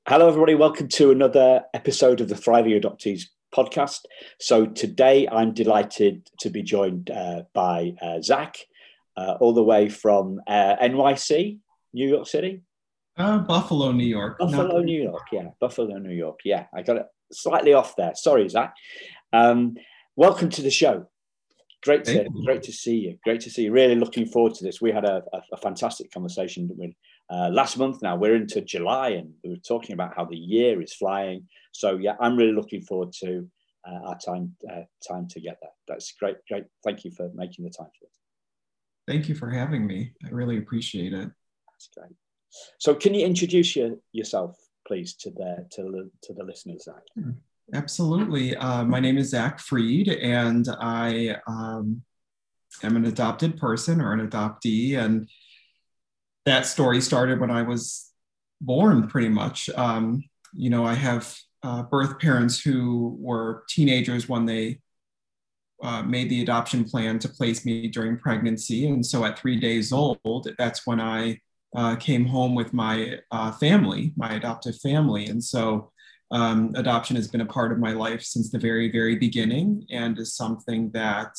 Hello, everybody. Welcome to another episode of the Thriving Adoptees podcast. So today I'm delighted to be joined by Zach, all the way from NYC, New York City? Buffalo, New York. Buffalo, New York. Yeah, Buffalo, New York. Yeah, I got it slightly off there. Sorry, Zach. Welcome to the show. Great to see you. Great to see you. Really looking forward to this. We had a fantastic conversation with last month. Now we're into July, and we were talking about how the year is flying. So yeah, I'm really looking forward to our time together. That's great. Thank you for making the time for it. Thank you for having me. I really appreciate it. That's great. So can you introduce yourself, please, to the listeners, Zach? Absolutely. My name is Zach Freed, and I am an adopted person or an adoptee. And that story started when I was born, pretty much. I have birth parents who were teenagers when they made the adoption plan to place me during pregnancy. And so at 3 days old, that's when I came home with my family, my adoptive family. And so adoption has been a part of my life since the very, very beginning, and is something that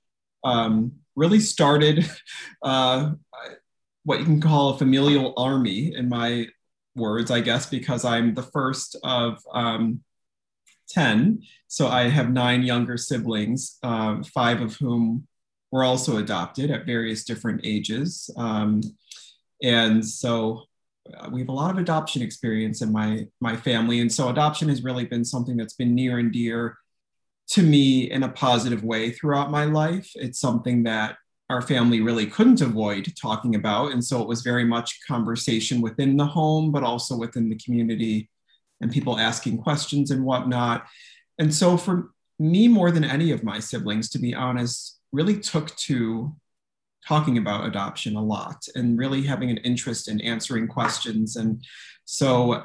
really started what you can call a familial army, in my words, I guess, because I'm the first of 10. So I have 9 younger siblings, 5 of whom were also adopted at various different ages. And so we have a lot of adoption experience in my family. And so adoption has really been something that's been near and dear to me in a positive way throughout my life. It's something that our family really couldn't avoid talking about. And so it was very much conversation within the home, but also within the community and people asking questions and whatnot. And so for me, more than any of my siblings, to be honest, really took to talking about adoption a lot and really having an interest in answering questions. And so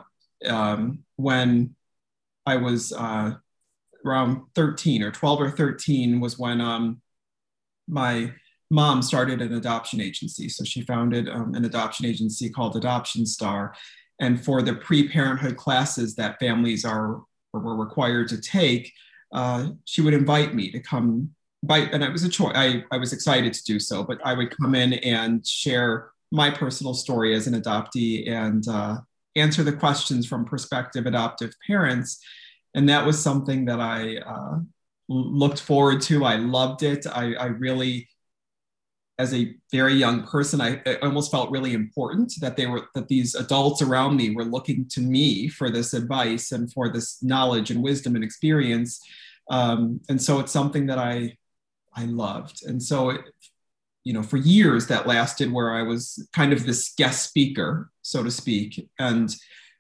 when I was around 13 or 12 or 13 was when my mom started an adoption agency. So she founded an adoption agency called Adoption Star. And for the pre-parenthood classes that families were required to take, she would invite me to come and it was a choice. I was excited to do so, but I would come in and share my personal story as an adoptee and answer the questions from prospective adoptive parents. And that was something that I looked forward to. I loved it. I really, as a very young person, I almost felt really important that these adults around me were looking to me for this advice and for this knowledge and wisdom and experience. And so it's something that I loved. And so, for years that lasted where I was kind of this guest speaker, so to speak. And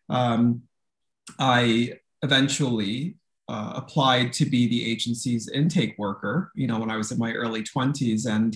I eventually applied to be the agency's intake worker, when I was in my early 20s, and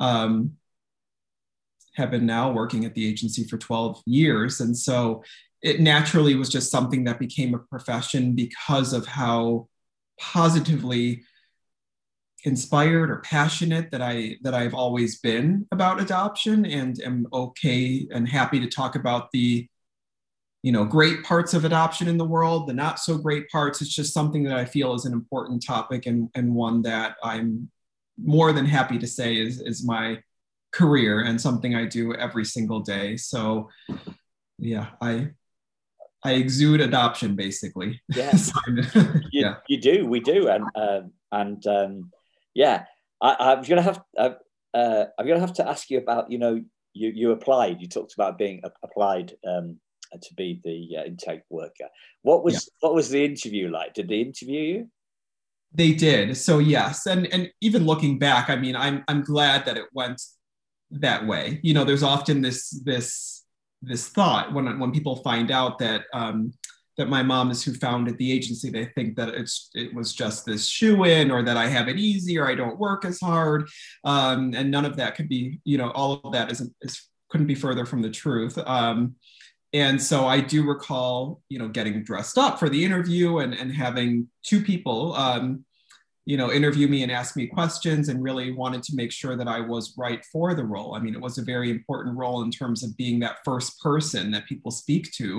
have been now working at the agency for 12 years. And so it naturally was just something that became a profession because of how positively inspired or passionate that I've always been about adoption, and am okay and happy to talk about the great parts of adoption in the world, the not so great parts. It's just something that I feel is an important topic, and one that I'm more than happy to say is my career and something I do every single day. So yeah, I exude adoption, basically. Yeah, you do. We do, and yeah, I'm gonna have to ask you about you applied. You talked about being applied to be the intake worker. What was the interview like? Did they interview you? They did. So yes, and even looking back, I mean, I'm glad that it went that way. There's often this thought when people find out that that my mom is who founded the agency, they think that it was just this shoe-in, or that I have it easy, or I don't work as hard, and none of that could be. All of that couldn't be further from the truth. And so I do recall, getting dressed up for the interview and having 2 people, interview me and ask me questions, and really wanted to make sure that I was right for the role. I mean, it was a very important role in terms of being that first person that people speak to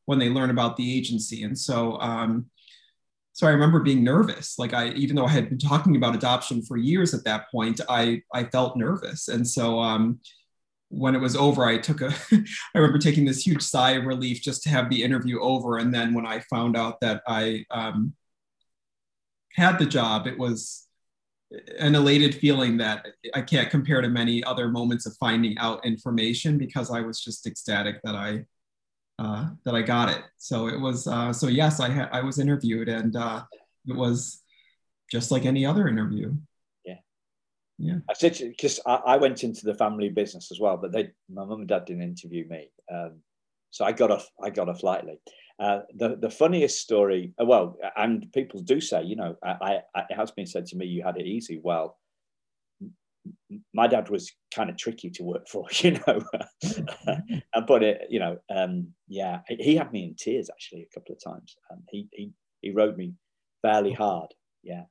when they learn about the agency. And so, so I remember being nervous. Like even though I had been talking about adoption for years at that point, I felt nervous. And so when it was over, I remember taking this huge sigh of relief just to have the interview over. And then when I found out that I had the job, it was an elated feeling that I can't compare to many other moments of finding out information, because I was just ecstatic that I got it. So it was, so yes, I was interviewed, and it was just like any other interview. Yeah. I said, because I went into the family business as well, but my mum and dad didn't interview me, so I got off lightly. The funniest story, well, and people do say, you know, it has been said to me, you had it easy. Well, my dad was kind of tricky to work for, you know, but it, you know, yeah, he had me in tears actually a couple of times. He rode me fairly hard, yeah,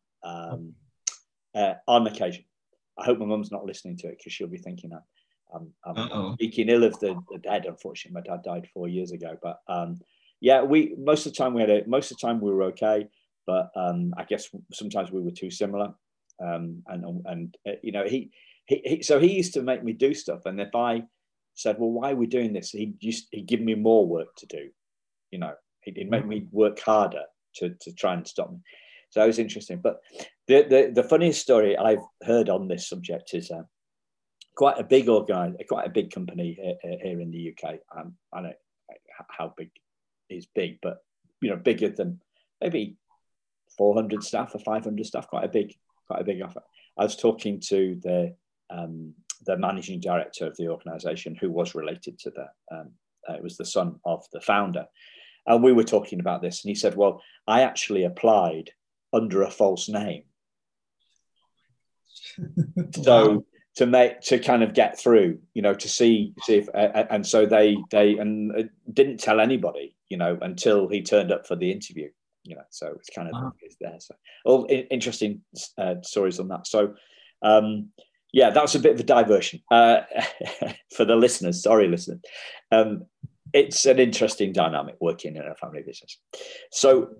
on occasion. I hope my mum's not listening to it, because she'll be thinking I'm speaking ill of the dead. Unfortunately, my dad died 4 years ago. But yeah, most of the time we were okay. But I guess sometimes we were too similar. And you know, he used to make me do stuff, and if I said, well, why are we doing this, he'd give me more work to do. You know, he'd make me work harder to try and stop me. So it was interesting. But the funniest story I've heard on this subject is quite a big company here in the UK. I don't know how big is big, but you know, bigger than maybe 400 staff or 500 staff. Quite a big offer. I was talking to the managing director of the organisation, who was related to it was the son of the founder, and we were talking about this, and he said, "Well, I actually applied under a false name." So to kind of get through, you know, to see if, and so they didn't tell anybody, you know, until he turned up for the interview, you know. So it's kind of it's there. So all interesting stories on that. So yeah, that was a bit of a diversion for the listeners. Sorry, listeners. It's an interesting dynamic working in a family business. So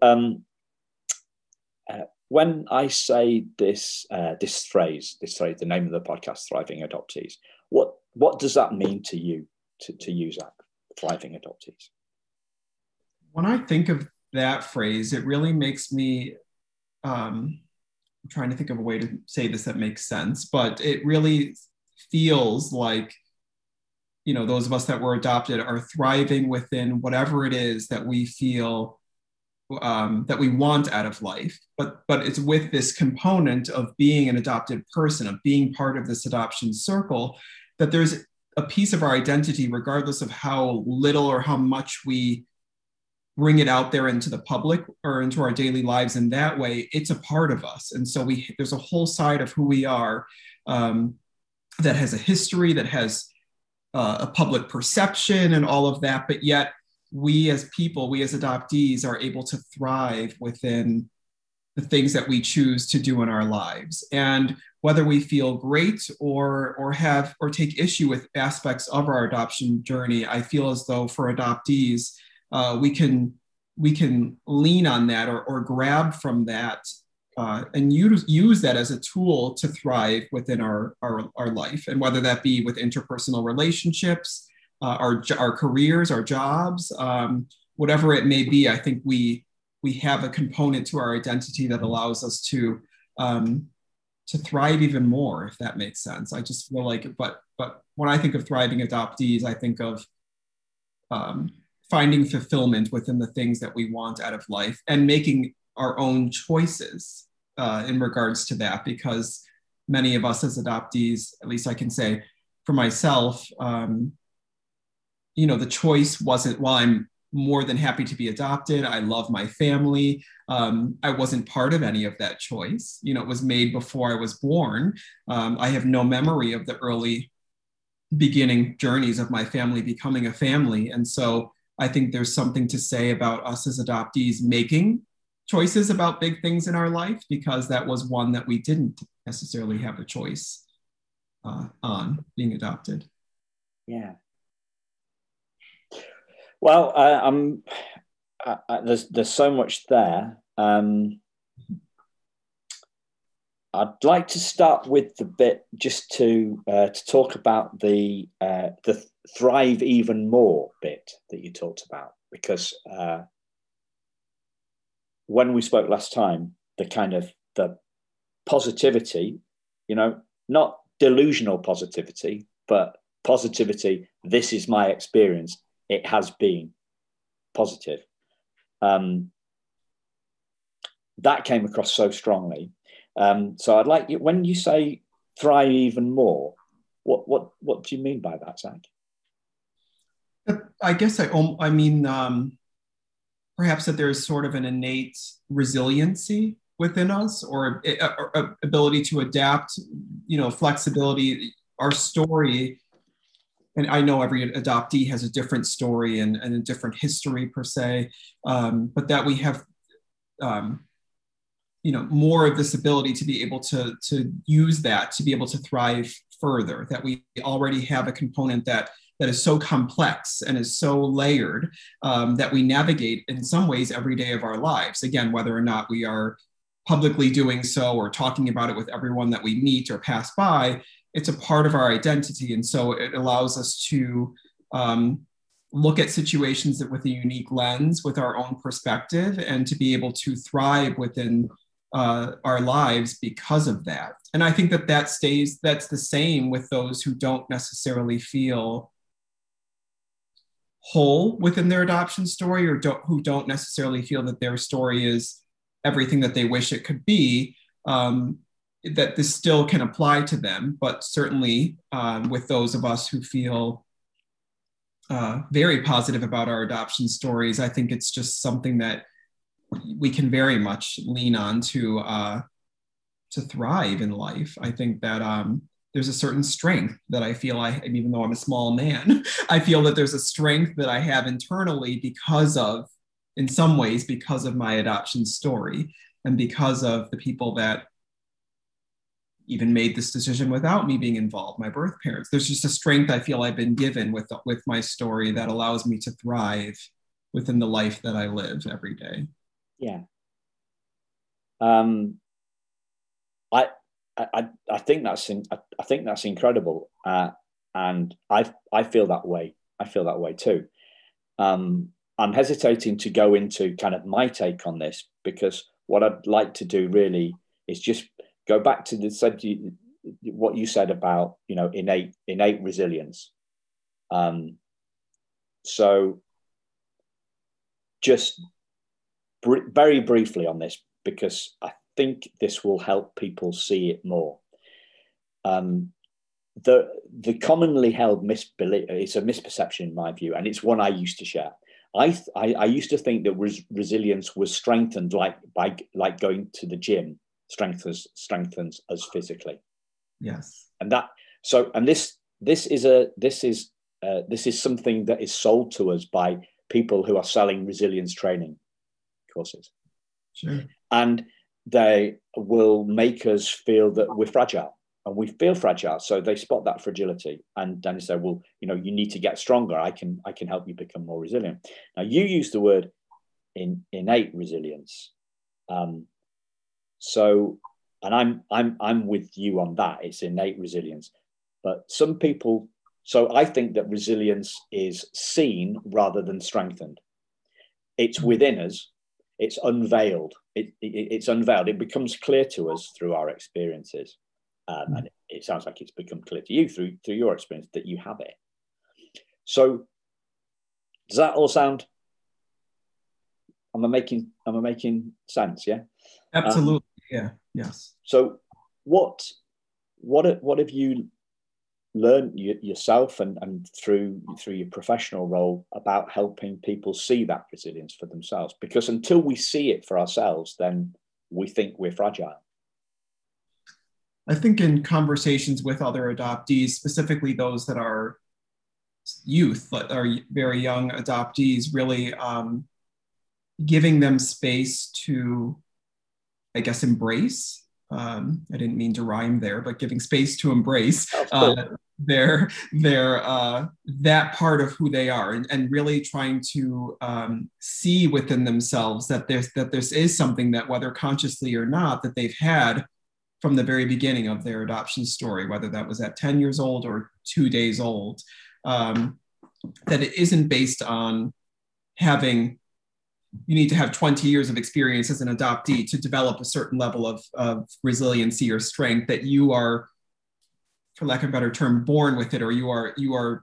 when I say this phrase, the name of the podcast, Thriving Adoptees, what does that mean to you, to use that, Thriving Adoptees? When I think of that phrase, it really makes me, I'm trying to think of a way to say this that makes sense, but it really feels like, you know, those of us that were adopted are thriving within whatever it is that we feel that we want out of life, but it's with this component of being an adopted person, of being part of this adoption circle, that there's a piece of our identity, regardless of how little or how much we bring it out there into the public or into our daily lives in that way, it's a part of us. And so there's a whole side of who we are that has a history, that has a public perception and all of that, but yet we as people, we as adoptees are able to thrive within the things that we choose to do in our lives. And whether we feel great or take issue with aspects of our adoption journey, I feel as though for adoptees, we can lean on that or grab from that and use that as a tool to thrive within our life. And whether that be with interpersonal relationships, our careers, our jobs, whatever it may be, I think we have a component to our identity that allows us to thrive even more, if that makes sense. I just feel like, but when I think of thriving adoptees, I think of finding fulfillment within the things that we want out of life and making our own choices in regards to that, because many of us as adoptees, at least I can say for myself, you know, the choice wasn't, well, I'm more than happy to be adopted, I love my family. I wasn't part of any of that choice. You know, it was made before I was born. I have no memory of the early beginning journeys of my family becoming a family. And so I think there's something to say about us as adoptees making choices about big things in our life, because that was one that we didn't necessarily have a choice on, being adopted. Yeah. Well, there's so much there. I'd like to start with the bit just to talk about the thrive even more bit that you talked about, because when we spoke last time, the positivity, not delusional positivity, but positivity. This is my experience. It has been positive. That came across so strongly. So I'd like you, when you say thrive even more, what do you mean by that, Zach? I guess I mean, perhaps that there's sort of an innate resiliency within us, or ability to adapt, flexibility. Our story, and I know every adoptee has a different story and a different history per se, but that we have, more of this ability to be able to use that, to be able to thrive further, that we already have a component that is so complex and is so layered, that we navigate in some ways every day of our lives. Again, whether or not we are publicly doing so or talking about it with everyone that we meet or pass by, it's a part of our identity. And so it allows us to look at situations with a unique lens, with our own perspective, and to be able to thrive within our lives because of that. And I think that's the same with those who don't necessarily feel whole within their adoption story, or who don't necessarily feel that their story is everything that they wish it could be, that this still can apply to them. But certainly with those of us who feel very positive about our adoption stories, I think it's just something that we can very much lean on to thrive in life. I think that there's a certain strength that I feel even though I'm a small man, I feel that there's a strength that I have internally in some ways, because of my adoption story, and because of the people that even made this decision without me being involved, my birth parents. There's just a strength I feel I've been given with my story that allows me to thrive within the life that I live every day. Yeah. I think that's incredible, and I feel that way. I feel that way too. I'm hesitating to go into kind of my take on this, because what I'd like to do really is just go back to what you said about innate resilience. So just very briefly on this, because I think this will help people see it more. The commonly held misbelief, it's a misperception in my view, and it's one I used to share. I used to think that resilience was strengthened by going to the gym strengthens us physically. Yes. And this is something that is sold to us by people who are selling resilience training courses. Sure. And they will make us feel that we're fragile, and we feel fragile. So they spot that fragility, and then they say, well, you need to get stronger. I can help you become more resilient. Now, you use the word innate resilience. So, and I'm with you on that. It's innate resilience. But some people, so I think that resilience is seen rather than strengthened. It's within us. It's unveiled. It's unveiled. It becomes clear to us through our experiences. And it sounds like it's become clear to you through your experience that you have it. So does that all sound? Am I making sense? Yeah. Absolutely. Yeah. Yes. So what have you learned yourself and through your professional role about helping people see that resilience for themselves? Because until we see it for ourselves, then we think we're fragile. I think in conversations with other adoptees, specifically those that are youth, that are very young adoptees, really giving them space to, I guess, embrace. I didn't mean to rhyme there, but giving space to embrace that part of who they are, and really trying to see within themselves that this is something that, whether consciously or not, that they've had from the very beginning of their adoption story, whether that was at 10 years old or 2 days old, that it isn't based on you need to have 20 years of experience as an adoptee to develop a certain level of resiliency or strength, that you are, for lack of a better term, born with it, or you are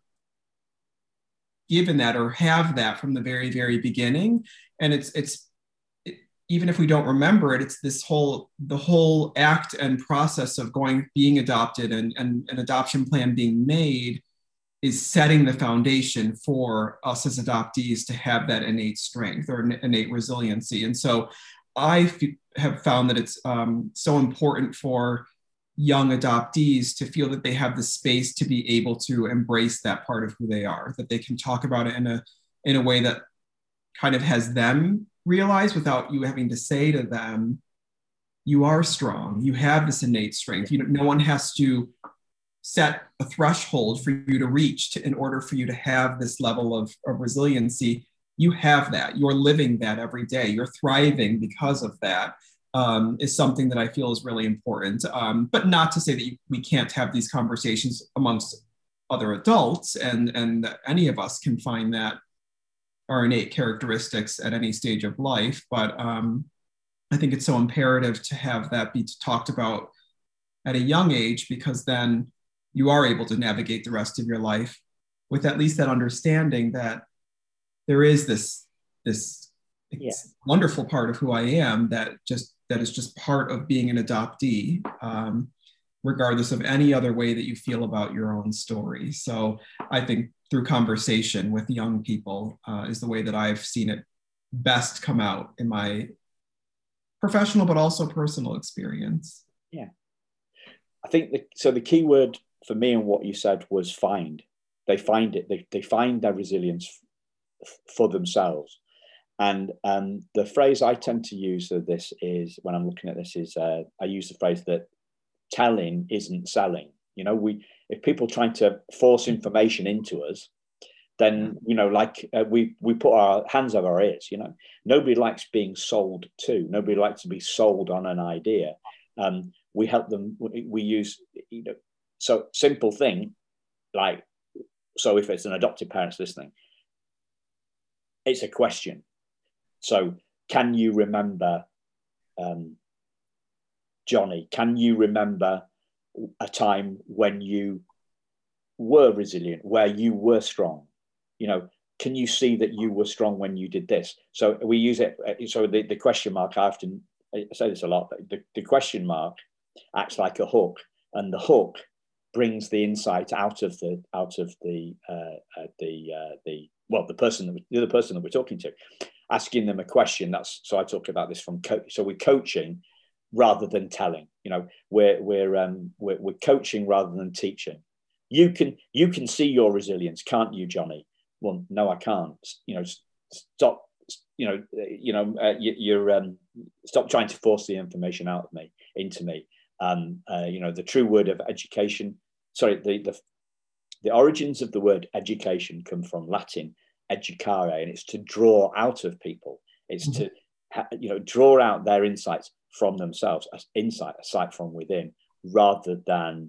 given that or have that from the very, very beginning. And even if we don't remember it, it's the whole act and process of being adopted and an adoption plan being made is setting the foundation for us as adoptees to have that innate strength or innate resiliency. And so I have found that it's so important for young adoptees to feel that they have the space to be able to embrace that part of who they are, that they can talk about it in a way that kind of has them realize, without you having to say to them, you are strong, you have this innate strength. No one has to set a threshold for you to reach in order for you to have this level of resiliency. You have that, you're living that every day, you're thriving because of that. Is something that I feel is really important. But not to say that we can't have these conversations amongst other adults, and any of us can find that our innate characteristics at any stage of life. But I think it's so imperative to have that be talked about at a young age, because then you are able to navigate the rest of your life with at least that understanding that there is this wonderful part of who I am that is just part of being an adoptee, regardless of any other way that you feel about your own story. So I think through conversation with young people is the way that I've seen it best come out in my professional, but also personal experience. Yeah. I think the key word for me and what you said was find. They find it. They find their resilience for themselves. And the phrase I tend to use of this is, when I'm looking at this, is I use the phrase that telling isn't selling. If people trying to force information into us, then we put our hands over our ears. Nobody likes being sold to. Nobody likes to be sold on an idea. We help them. We use so simple thing so if it's an adopted parents listening, it's a question. So, can you remember, Johnny? Can you remember a time when you were resilient, where you were strong? Can you see that you were strong when you did this? So we use it. So the question mark, I say this a lot, but the question mark acts like a hook, and the hook brings the insight out of the other person that we're talking to, asking them a question. So I talk about this from so we're coaching rather than telling. We're coaching rather than teaching. You can see your resilience, can't you, Johnny? Well, no, I can't. Stop. Stop trying to force the information into me. The true word of education. Sorry, the origins of the word education come from Latin educare, and it's to draw out of people. It's to draw out their insights from themselves, as insight, a sight from within, rather than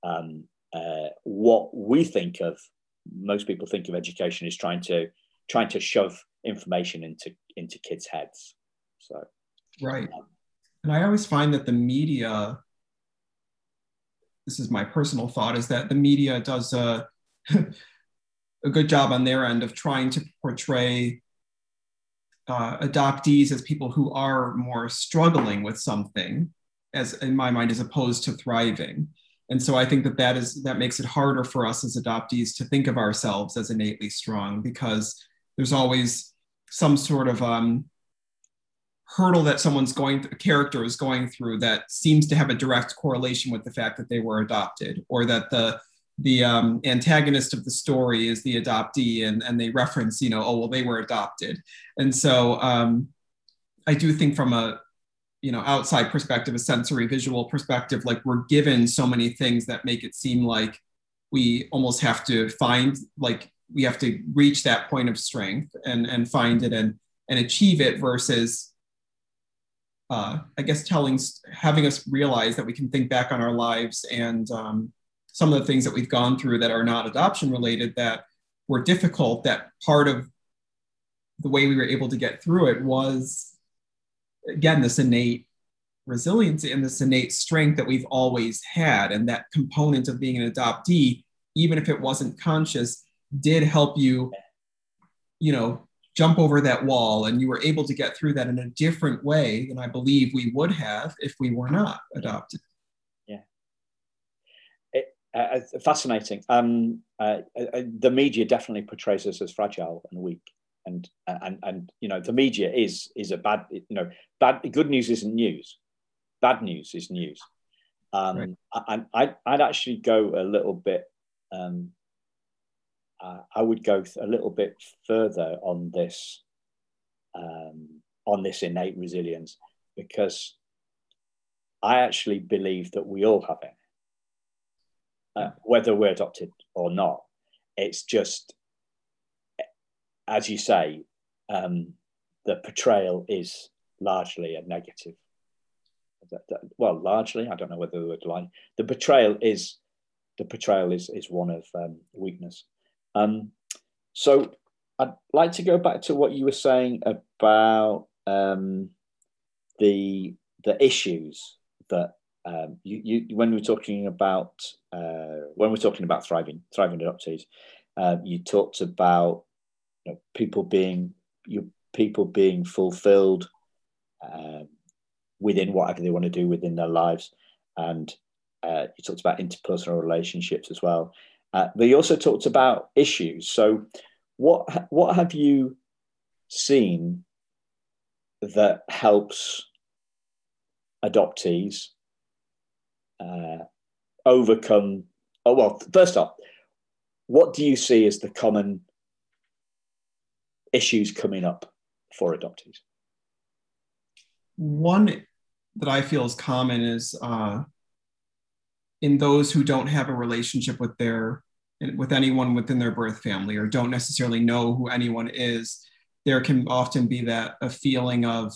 what we think of. Most people think of education as trying to shove information into kids' heads. So right, and I always find that the media, this is my personal thought, is that the media does a good job on their end of trying to portray adoptees as people who are more struggling with something, as in my mind, as opposed to thriving. And so I think that makes it harder for us as adoptees to think of ourselves as innately strong, because there's always some sort of hurdle that a character is going through that seems to have a direct correlation with the fact that they were adopted, or that the antagonist of the story is the adoptee, and they reference, they were adopted. And so I do think from a outside perspective, a sensory visual perspective, like, we're given so many things that make it seem like we almost have to find, like, we have to reach that point of strength and find it and achieve it, versus I guess having us realize that we can think back on our lives and some of the things that we've gone through that are not adoption related, that were difficult, that part of the way we were able to get through it was, again, this innate resiliency and this innate strength that we've always had. And that component of being an adoptee, even if it wasn't conscious, did help you, jump over that wall, and you were able to get through that in a different way than I believe we would have if we were not adopted. Yeah. Fascinating. The media definitely portrays us as fragile and weak. And the media is a bad, good news isn't news. Bad news is news. Right. And I'd actually go a little bit, I would go a little bit further on this innate resilience, because I actually believe that we all have it, whether we're adopted or not. It's just, as you say, the portrayal is largely a negative. Well, largely, I don't know whether the word line. The portrayal is one of weakness. So I'd like to go back to what you were saying about the issues that you when we're talking about thriving adoptees, you talked about people being fulfilled within whatever they want to do within their lives, and you talked about interpersonal relationships as well. But you also talked about issues. So what have you seen that helps adoptees overcome? Oh, well, first off, what do you see as the common issues coming up for adoptees? One that I feel is common is in those who don't have a relationship with anyone within their birth family, or don't necessarily know who anyone is. There can often be a feeling of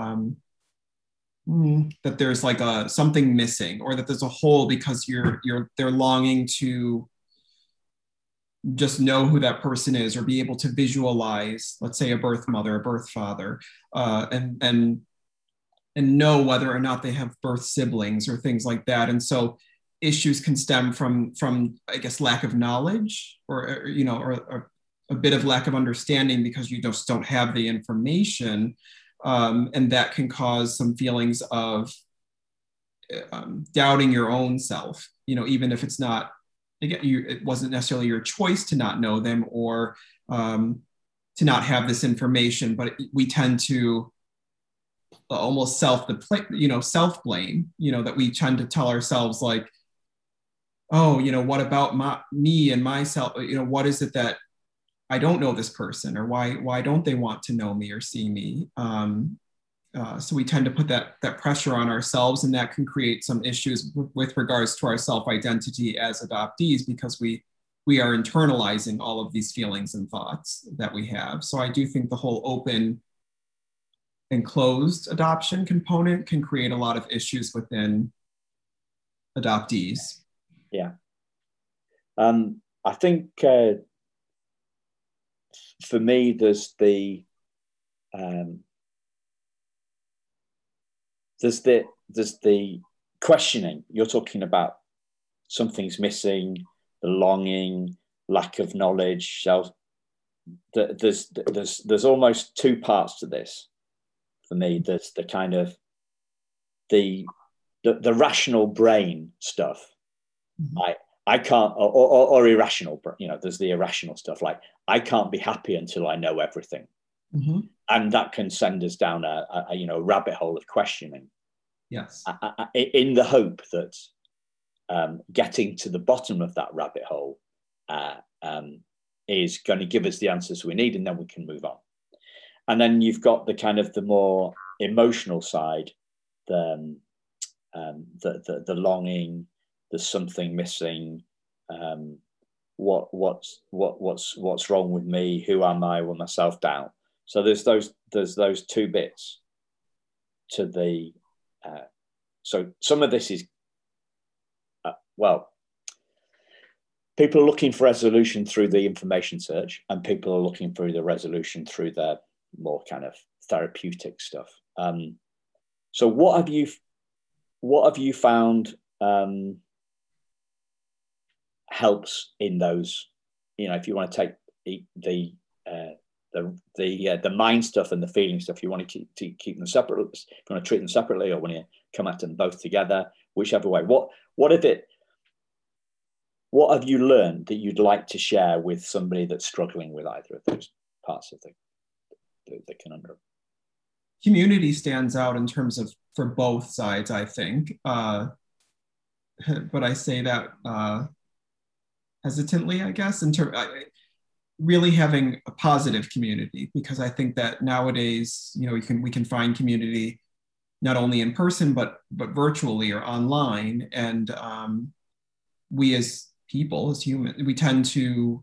that there's like something missing, or that there's a hole, because they're longing to just know who that person is, or be able to visualize, let's say, a birth mother, a birth father, and know whether or not they have birth siblings or things like that. And so issues can stem from I guess lack of knowledge, or a bit of lack of understanding, because you just don't have the information, and that can cause some feelings of doubting your own self. Even if it's not, again, it wasn't necessarily your choice to not know them, or to not have this information, but we tend to almost self-blame, that we tend to tell ourselves, like, oh, what about me and myself? What is it that I don't know this person, or why don't they want to know me or see me? So we tend to put that pressure on ourselves, and that can create some issues with regards to our self-identity as adoptees, because we are internalizing all of these feelings and thoughts that we have. So I do think the whole open and closed adoption component can create a lot of issues within adoptees. Yeah. I think for me, there's the questioning. You're talking about something's missing, the longing, lack of knowledge. There's almost two parts to this. For me, there's the kind of the rational brain stuff. Mm-hmm. I can't, or irrational, there's the irrational stuff, like I can't be happy until I know everything. Mm-hmm. And that can send us down a rabbit hole of questioning. Yes. In the hope that getting to the bottom of that rabbit hole is going to give us the answers we need, and then we can move on. And then you've got the kind of the more emotional side, the longing, there's something missing, what's wrong with me, who am I, with myself down. So there's those two bits to the. So some of this is people are looking for resolution through the information search, and people are looking for the resolution through the more kind of therapeutic stuff. So what have you found helps in those? If you want to take the mind stuff and the feeling stuff, you want to keep them separate. If you want to treat them separately, or when you come at them both together, whichever way. What have you learned that you'd like to share with somebody that's struggling with either of those parts of the conundrum? Community stands out in terms of for both sides, I think. But I say that hesitantly, I guess, in terms really having a positive community, because I think that nowadays, we can find community not only in person but virtually or online, and we as people, as humans, we tend to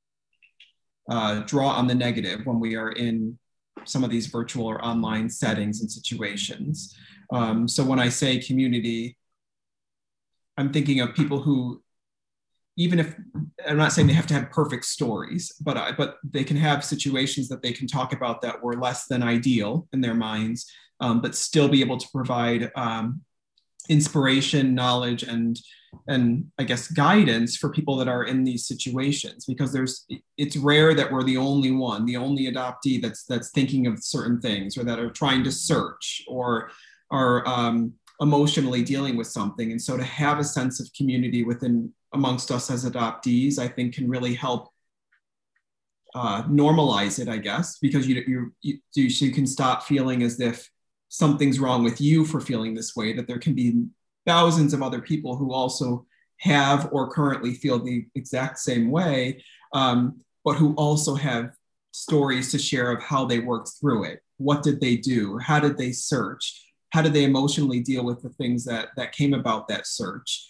draw on the negative when we are in some of these virtual or online settings and situations. So when I say community, I'm thinking of people who, even if, I'm not saying they have to have perfect stories, but they can have situations that they can talk about that were less than ideal in their minds, but still be able to provide inspiration, knowledge, and I guess guidance for people that are in these situations, because it's rare that we're the only adoptee that's thinking of certain things, or that are trying to search, or are emotionally dealing with something. And so to have a sense of community amongst us as adoptees, I think can really help normalize it, I guess, because you can stop feeling as if something's wrong with you for feeling this way, that there can be thousands of other people who also have or currently feel the exact same way, but who also have stories to share of how they worked through it. What did they do? How did they search? How did they emotionally deal with the things that came about that search?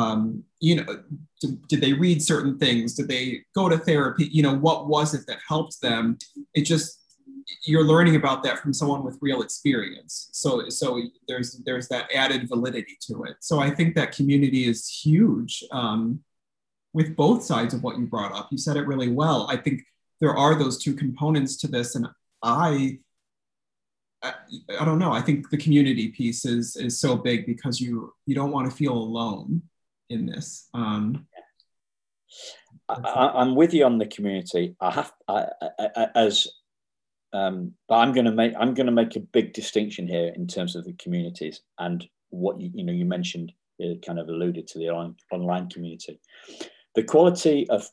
Did they read certain things? Did they go to therapy? What was it that helped them? You're learning about that from someone with real experience. So there's that added validity to it. So I think that community is huge with both sides of what you brought up. You said it really well. I think there are those two components to this, and I don't know. I think the community piece is so big, because you don't want to feel alone in this. I'm with you on the community. But I'm going to make a big distinction here in terms of the communities, and what you mentioned, kind of alluded to the online community. The quality of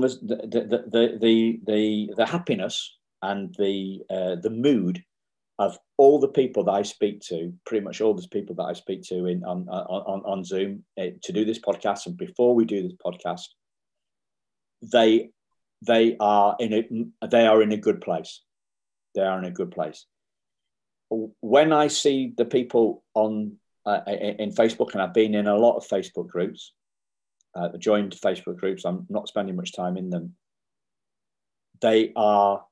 the happiness and the mood of all the people that I speak to, pretty much all the people that I speak to on Zoom to do this podcast, and before we do this podcast, they are in a good place. They are in a good place. When I see the people in Facebook, and I've been in a lot of Facebook groups, joined Facebook groups, I'm not spending much time in them, they are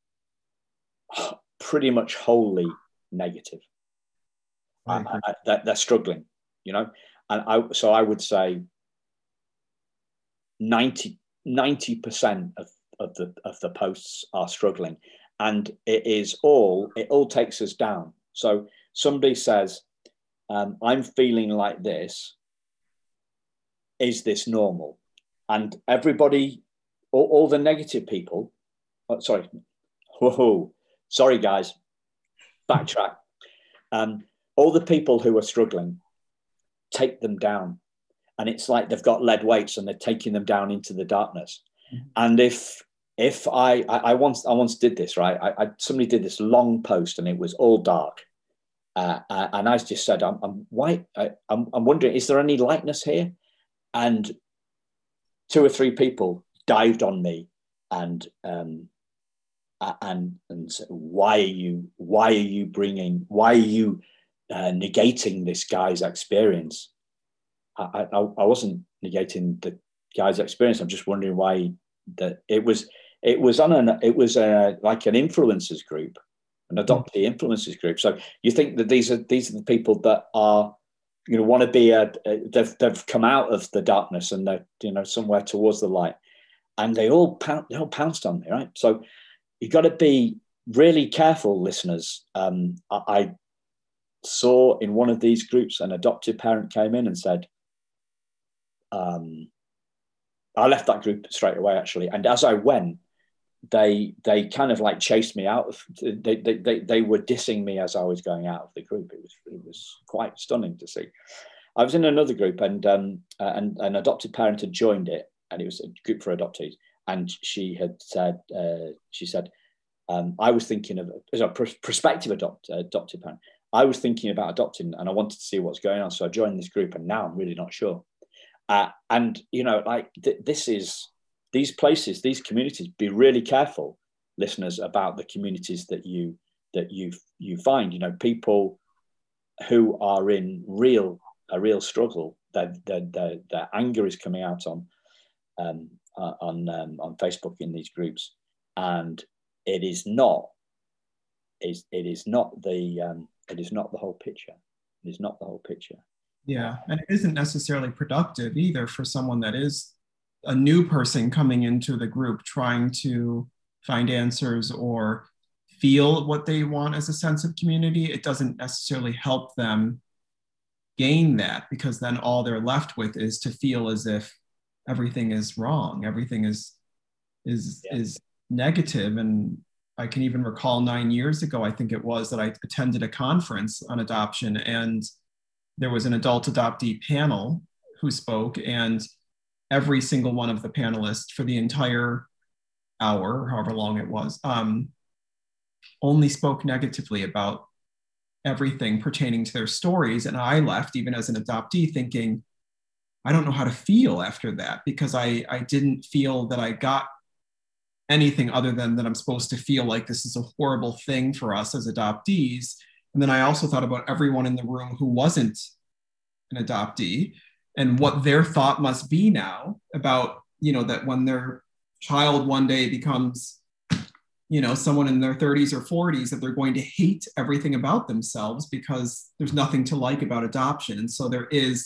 pretty much wholly negative. They're struggling, and I would say 90% of the posts are struggling. And it all takes us down. So somebody says, I'm feeling like this. Is this normal? And everybody, all the negative people, sorry guys, backtrack. All the people who are struggling, take them down. And it's like they've got lead weights and they're taking them down into the darkness. Mm-hmm. And if I once did this, right? Somebody did this long post and it was all dark, and I just said, I'm wondering, is there any lightness here? And 2 or 3 people dived on me and said, why are you negating this guy's experience? I wasn't negating the guy's experience. I'm just wondering why that it was like an influencers group, an adoptee influencers group. So you think that these are the people that are, you know, want to be they've come out of the darkness and they're, you know, somewhere towards the light, and they all pounced on me, right? So you've got to be really careful, listeners. I saw in one of these groups an adoptive parent came in and said, I left that group straight away, actually. And as I went, they kind of like chased me out of, they were dissing me as I was going out of the group. It was quite stunning to see. I was in another group, and an adopted parent had joined it, and it was a group for adoptees. And she said, I was thinking of, as a prospective adopted parent, I was thinking about adopting, and I wanted to see what's going on. So I joined this group, and now I'm really not sure. And, you know, like these places, these communities, be really careful, listeners, about the communities that you find. You know, people who are in a real struggle, their anger is coming out on Facebook in these groups, and it is not the whole picture. It is not the whole picture. Yeah, and it isn't necessarily productive either for someone that is a new person coming into the group trying to find answers or feel what they want as a sense of community. It doesn't necessarily help them gain that, because then all they're left with is to feel as if everything is wrong, everything is negative. And I can even recall 9 years ago, I think it was, that I attended a conference on adoption, and there was an adult adoptee panel who spoke, and every single one of the panelists for the entire hour, or however long it was, only spoke negatively about everything pertaining to their stories. And I left, even as an adoptee, thinking, I don't know how to feel after that, because I didn't feel that I got anything other than that I'm supposed to feel like this is a horrible thing for us as adoptees. And then I also thought about everyone in the room who wasn't an adoptee and what their thought must be now about, you know, that when their child one day becomes, you know, someone in their 30s or 40s, that they're going to hate everything about themselves because there's nothing to like about adoption. And so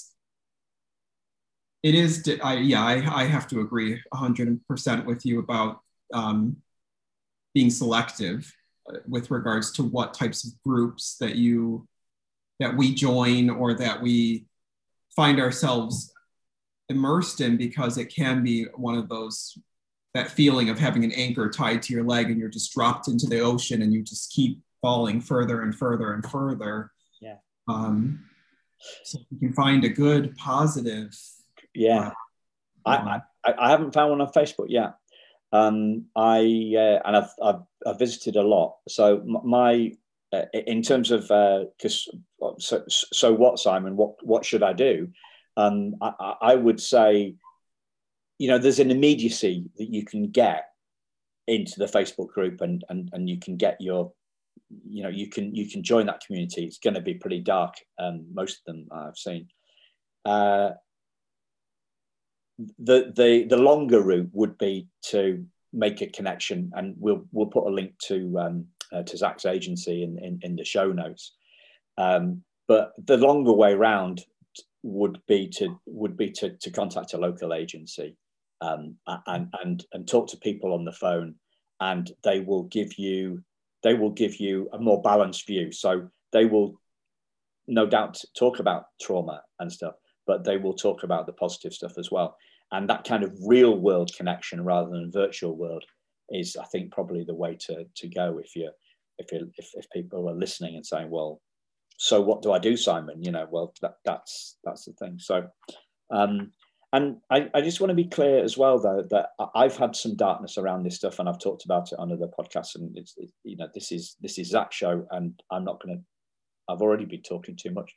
I have to agree 100% with you about being selective with regards to what types of groups that we join or that we find ourselves immersed in, because it can be one of those, that feeling of having an anchor tied to your leg and you're just dropped into the ocean and you just keep falling further and further and further. Yeah. So you can find a good positive. Yeah. I haven't found one on Facebook yet. And I've visited a lot. So my in terms of so what, Simon? What should I do? I would say, you know, there's an immediacy that you can get into the Facebook group, and you can get your, you know, you can join that community. It's going to be pretty dark. Most of them I've seen. The longer route would be to make a connection, and we'll put a link to Zach's agency in the show notes. But the longer way round would be to contact a local agency and talk to people on the phone, and they will give you a more balanced view. So they will no doubt talk about trauma and stuff, but they will talk about the positive stuff as well. And that kind of real world connection rather than virtual world is, I think, probably the way to go if people are listening and saying, well, so what do I do, Simon? You know, well, that's the thing. So, and I just want to be clear as well, though, that I've had some darkness around this stuff, and I've talked about it on other podcasts. And it's you know, this is Zach's show, and I've already been talking too much.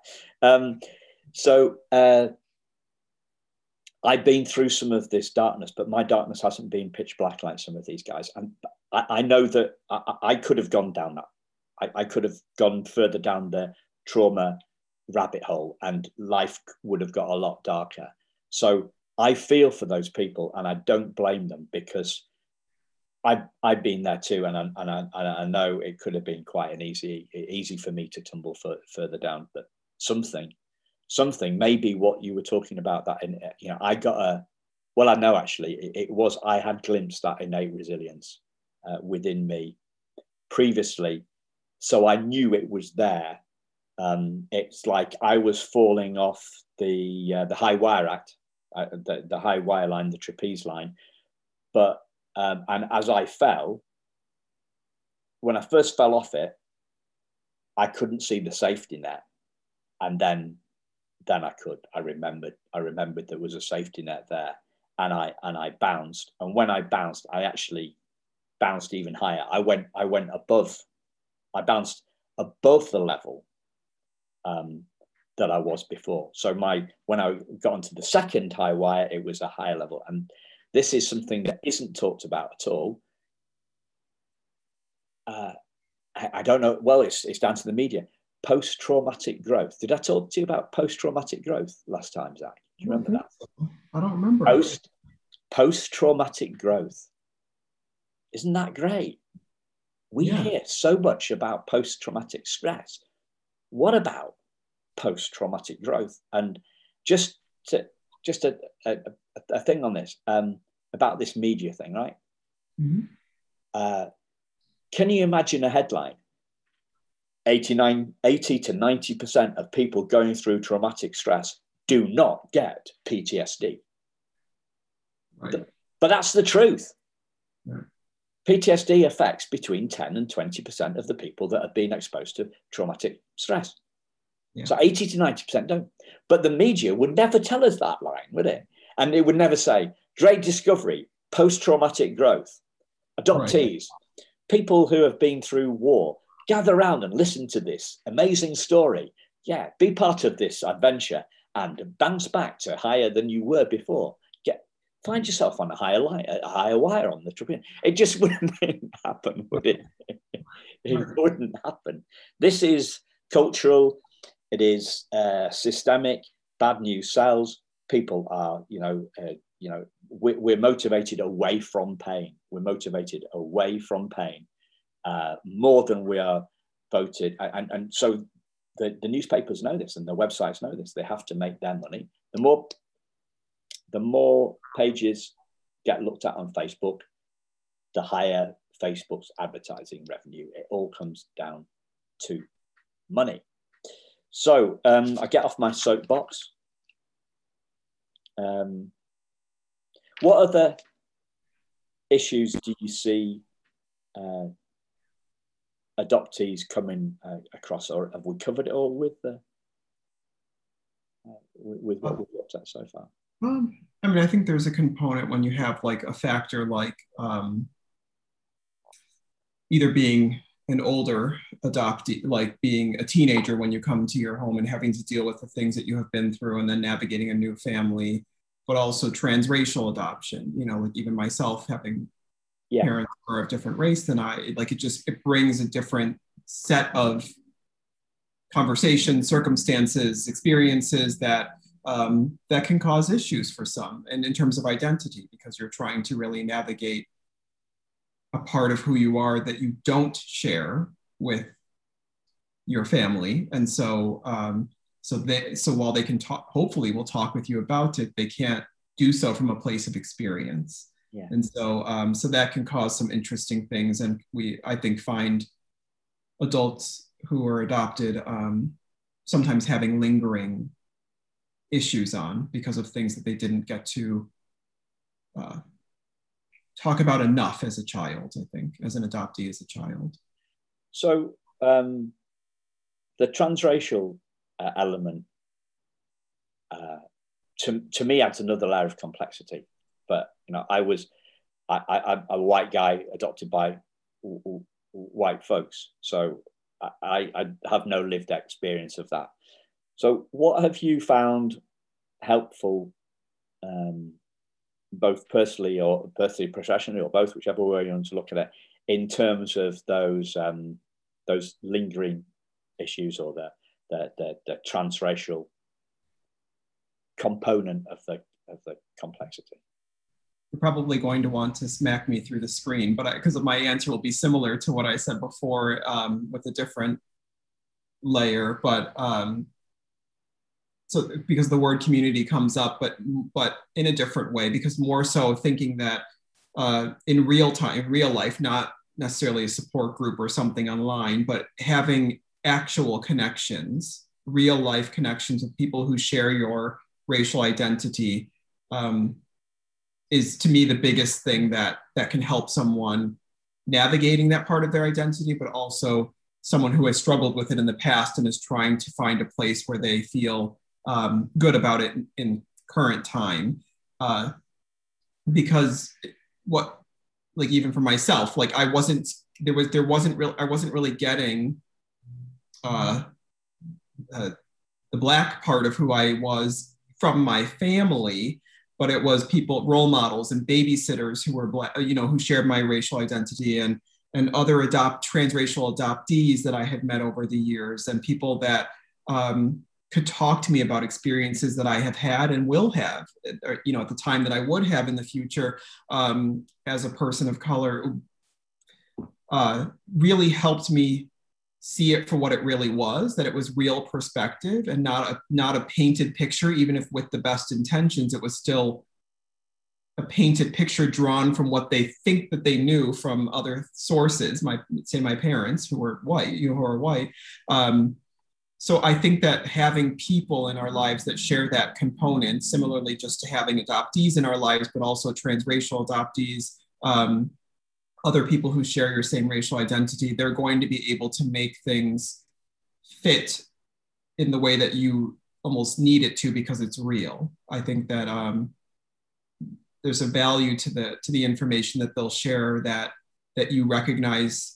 I've been through some of this darkness, but my darkness hasn't been pitch black like some of these guys. And I know that I could have gone down that. I could have gone further down the trauma rabbit hole, and life would have got a lot darker. So I feel for those people, and I don't blame them, because I've been there too, and I know it could have been quite an easy for me to tumble further down. But something, maybe what you were talking about, that I got I know actually it was, I had glimpsed that innate resilience within me previously, so I knew it was there. It's like I was falling off the high wire act, the high wire line, the trapeze line, but and as I fell, when I first fell off it, I couldn't see the safety net, and then I could. I remembered there was a safety net there, and I bounced. And when I bounced, I actually bounced even higher. I went above. I bounced above the level that I was before. So when I got onto the second high wire, it was a higher level. And this is something that isn't talked about at all. I don't know. Well, it's down to the media. Post-traumatic growth. Did I talk to you about post-traumatic growth last time, Zach? Do you remember that? So. I don't remember. Post-traumatic growth. Isn't that great? We hear so much about post-traumatic stress. What about post-traumatic growth? And just a thing on this, about this media thing, right? Mm-hmm. Can you imagine a headline? 80 to 90% of people going through traumatic stress do not get PTSD. Right. But that's the truth. Yeah. PTSD affects between 10 and 20% of the people that have been exposed to traumatic stress. Yeah. So 80 to 90% don't. But the media would never tell us that line, would it? And it would never say, great discovery, post-traumatic growth, adoptees, people who have been through war, gather around and listen to this amazing story. Yeah, be part of this adventure and bounce back to higher than you were before. Find yourself on a higher wire on the tribune. It just wouldn't happen, would it? It wouldn't happen. This is cultural. It is systemic. Bad news sells. People are, we're motivated away from pain. We're motivated away from pain more than we are voted. And so the newspapers know this, and the websites know this. They have to make their money. The more pages get looked at on Facebook, the higher Facebook's advertising revenue. It all comes down to money. So I get off my soapbox. What other issues do you see adoptees coming across, or have we covered it all with what we've looked at so far? I mean, I think there's a component when you have like a factor like either being an older adoptee, like being a teenager when you come to your home and having to deal with the things that you have been through, and then navigating a new family, but also transracial adoption, like even myself having parents who are of different race than I, like it brings a different set of conversations, circumstances, experiences that can cause issues for some, and in terms of identity, because you're trying to really navigate a part of who you are that you don't share with your family. And so so while they can talk, hopefully will talk with you about it, they can't do so from a place of experience. Yeah. And so so that can cause some interesting things. And I think find adults who are adopted sometimes having lingering issues on because of things that they didn't get to talk about enough as a child, I think, as an adoptee as a child. So the transracial element to me adds another layer of complexity. But I'm a white guy adopted by white folks, so I have no lived experience of that. So what have you found helpful, both personally, professionally, or both, whichever way you want to look at it, in terms of those lingering issues, or the transracial component of the complexity. You're probably going to want to smack me through the screen, but because my answer will be similar to what I said before, with a different layer. But so because the word community comes up, but in a different way, because more so thinking that in real time, real life, not necessarily a support group or something online, but having actual connections, real life connections with people who share your racial identity, is to me the biggest thing that can help someone navigating that part of their identity, but also someone who has struggled with it in the past and is trying to find a place where they feel good about it in current time. Because what, like, even for myself, like, I wasn't really getting the Black part of who I was from my family, but it was people, role models and babysitters who were Black, who shared my racial identity, and other transracial adoptees that I had met over the years, and people that could talk to me about experiences that I have had and will have, at the time that I would have in the future, as a person of color, really helped me see it for what it really was, that it was real perspective and not a painted picture. Even if with the best intentions, it was still a painted picture drawn from what they think that they knew from other sources, my parents who were white. So I think that having people in our lives that share that component, similarly just to having adoptees in our lives, but also transracial adoptees, other people who share your same racial identity, they're going to be able to make things fit in the way that you almost need it to, because it's real. I think that there's a value to the information that they'll share that you recognize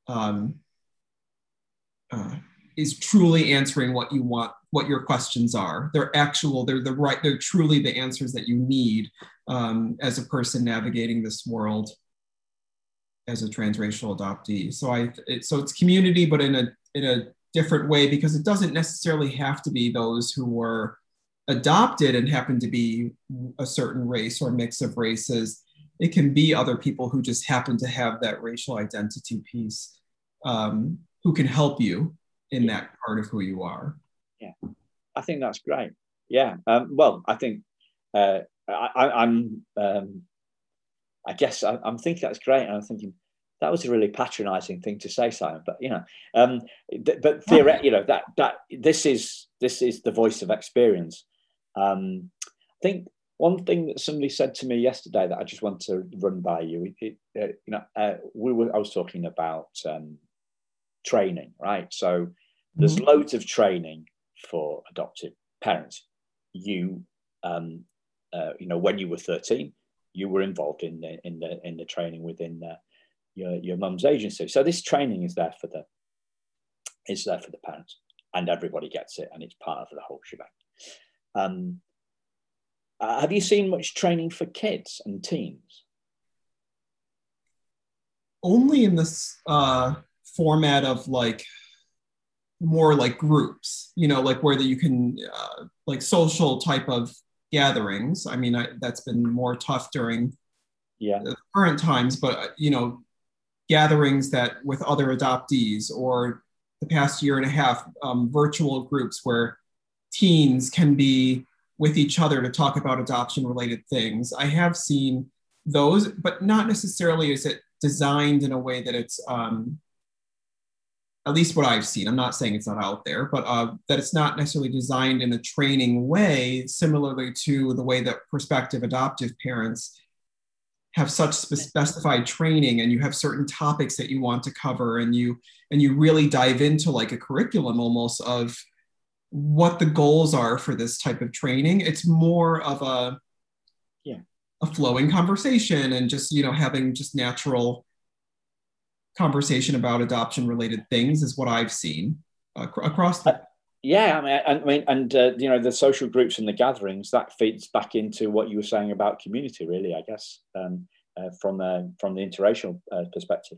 is truly answering what you want, what your questions are. They're truly the answers that you need as a person navigating this world as a transracial adoptee. So it's community, but in a different way, because it doesn't necessarily have to be those who were adopted and happen to be a certain race or mix of races. It can be other people who just happen to have that racial identity piece, who can help you in that part of who you are. Yeah, I think that's great. Yeah, well, I think I guess I'm thinking that's great, and I'm thinking that was a really patronising thing to say, Simon. But but theoretically, that this is the voice of experience. I think one thing that somebody said to me yesterday that I just want to run by you. I was talking about training, right? So there's loads of training for adoptive parents. When you were 13, you were involved in the training within your mum's agency. So this training is there for the parents, and everybody gets it, and it's part of the whole shebang. Have you seen much training for kids and teens? Only in this format of more like groups, like where you can like social type of gatherings. I mean, that's been more tough during the current times, but gatherings that with other adoptees, or the past year and a half, virtual groups where teens can be with each other to talk about adoption related things. I have seen those, but not necessarily is it designed in a way that it's at least what I've seen. I'm not saying it's not out there, but that it's not necessarily designed in a training way, similarly to the way that prospective adoptive parents have such specified training, and you have certain topics that you want to cover, and you really dive into like a curriculum almost of what the goals are for this type of training. It's more of a flowing conversation, and just having just natural conversation about adoption related things is what I've seen across the the social groups and the gatherings, that feeds back into what you were saying about community, really, I guess, from the interracial perspective.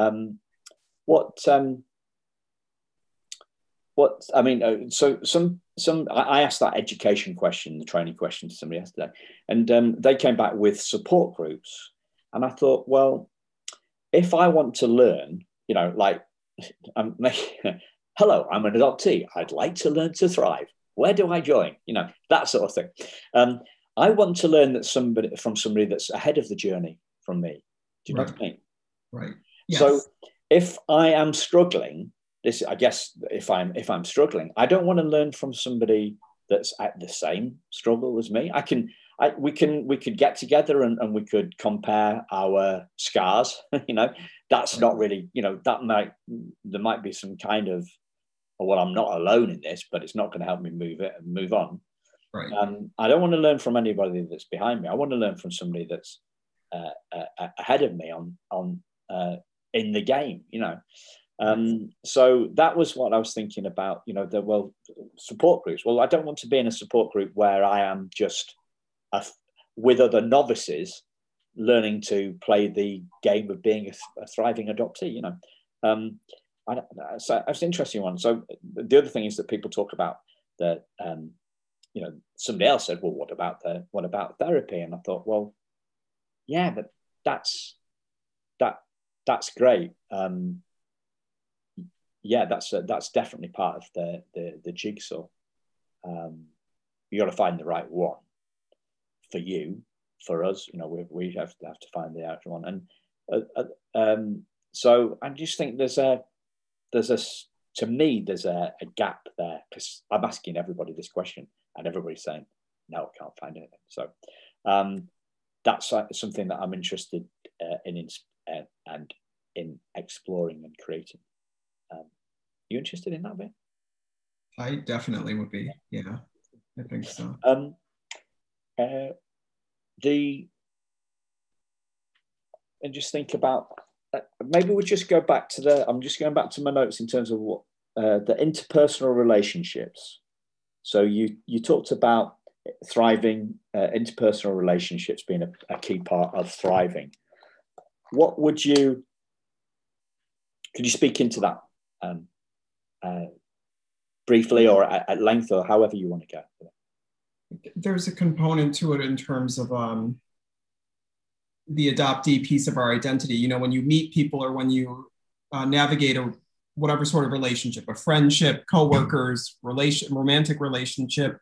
So I asked that education question, the training question to somebody yesterday, and they came back with support groups. And I thought, well, if I want to learn, you know, like, hello, I'm an adoptee. I'd like to learn to thrive. Where do I join? You know, that sort of thing. I want to learn that from somebody that's ahead of the journey from me. Do you know what I mean? Right. Yes. So if I am struggling, I guess if I'm struggling, I don't want to learn from somebody that's at the same struggle as me. We could get together and we could compare our scars. You know, that's not really, you know, there might be some kind of, well, I'm not alone in this, but it's not going to help me move on. Right. I don't want to learn from anybody that's behind me. I want to learn from somebody that's ahead of me on in the game, you know. So that was what I was thinking about, you know, support groups. Well, I don't want to be in a support group where I am just with other novices learning to play the game of being a thriving adoptee, you know. So that's an interesting one. So the other thing is that people talk about that, you know, somebody else said, well, what about therapy? And I thought, well, yeah, but that's great. Yeah, that's definitely part of the jigsaw. You got to find the right one for you, for us. You know, we have to find the actual one. And so I just think there's a gap there, because I'm asking everybody this question and everybody's saying, no, I can't find anything. So that's something that I'm interested in and in exploring and creating. You interested in that bit? I definitely would be. Yeah, I think so. And just think about, maybe we'll just go back to I'm just going back to my notes in terms of what the interpersonal relationships. So you talked about thriving, interpersonal relationships being a key part of thriving. Could you speak into that briefly or at length, or however you want to go? There's a component to it in terms of the adoptee piece of our identity. You know, when you meet people or when you navigate whatever sort of relationship, a friendship, coworkers, romantic relationship,